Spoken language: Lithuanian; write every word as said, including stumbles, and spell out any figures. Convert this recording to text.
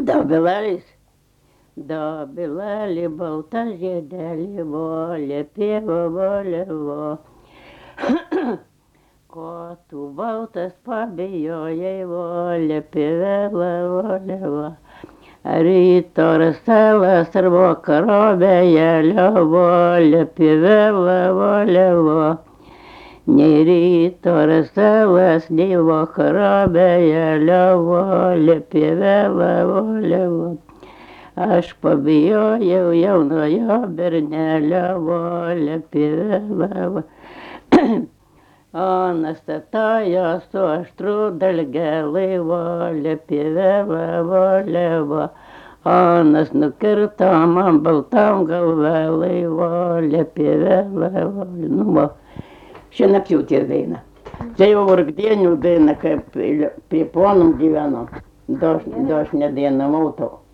Dobilelis. Dobileli, balta žiedelį volė, pieva volė vo. Ko tu baltas pabijojai volė, pievela volė vo. Ryto raselas ar vakaro vėjelio volė, pievela volė vo. Nei ryto raselas, nei vakaro vėjelio volė, pievela volė vo. Aš pabijojau jaunojo bernelio volė, pievela vo. Onas statojo su aštru dalgelai volė, pievela volė vo. Onas nukirto man baltam galvelai volė, pievela volė. Nu va, šienapjūtės daina. Čia jau vargdienių daina, kaip prie ponom gyveno. Do aš nedainavau to.